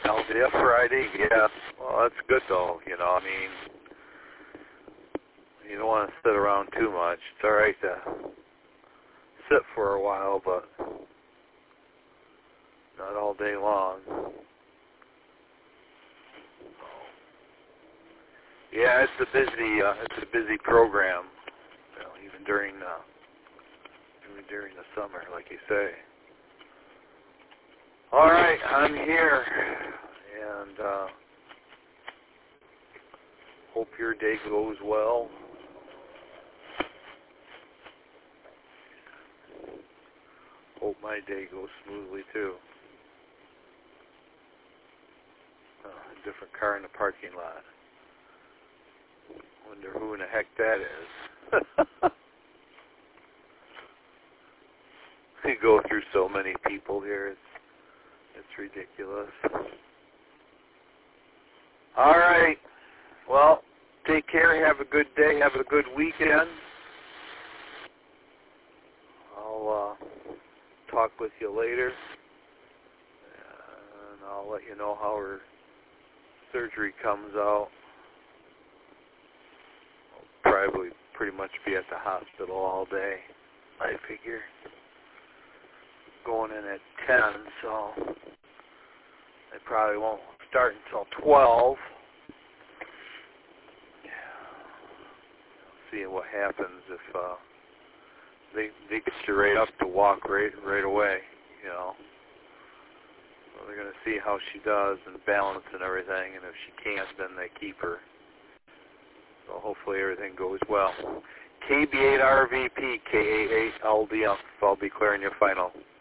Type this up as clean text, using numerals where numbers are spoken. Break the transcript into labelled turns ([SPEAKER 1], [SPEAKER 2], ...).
[SPEAKER 1] LDF Friday, yeah. Well, that's good though, you know, I mean, you don't want to sit around too much. It's all right to sit for a while, but not all day long. Yeah, it's a busy program, you know, even during the summer, like you say. All right, I'm here, and hope your day goes well. Hope my day goes smoothly too. A different car in the parking lot. Wonder who in the heck that is. We go through so many people here. It's ridiculous. All right. Well, take care. Have a good day. Have a good weekend. I'll talk with you later, and I'll let you know how her surgery comes out. I'll probably pretty much be at the hospital all day, I figure. Going in at 10, so I probably won't start until 12. Seeing what happens if they get you right up to walk right away, you know. So they're going to see how she does and balance and everything, and if she can't, then they keep her. So hopefully everything goes well. KB8RVP, KA8LDF. I'll be clearing your final.